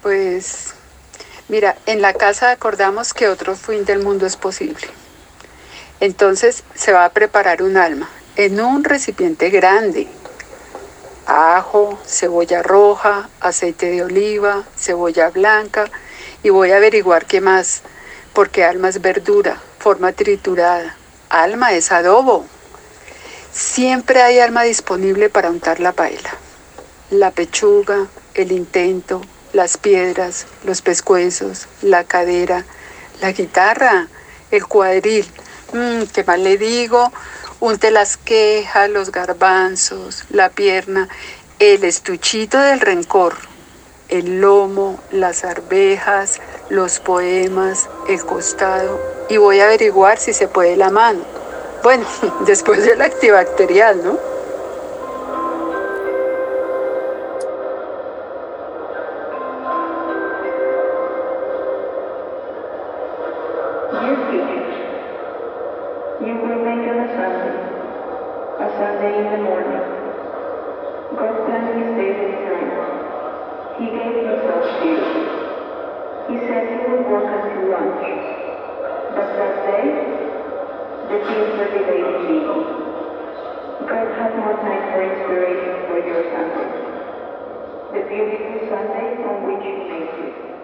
Pues mira, en la casa acordamos que otro fin del mundo es posible. Entonces se va a preparar un alma en un recipiente grande. Ajo, cebolla roja, aceite de oliva, cebolla blanca y voy a averiguar qué más, porque alma es verdura, forma triturada. Alma es adobo. Siempre hay alma disponible para untar la paella. La pechuga, el intento, las piedras, los pescuezos, la cadera, la guitarra, el cuadril. ¿Qué más le digo? Unte las quejas, los garbanzos, la pierna, el estuchito del rencor, el lomo, las arvejas, los poemas, el costado. Y voy a averiguar si se puede la mano. Bueno, después del antibacterial, ¿no? Dear future, you were made on a Sunday in the morning. God planned his days and times. He gave himself to you. He said he would work until lunch. But that day, the tears were delayed in leaving. God had more time for inspiration for your Sunday. The beautiful Sunday on which you made it.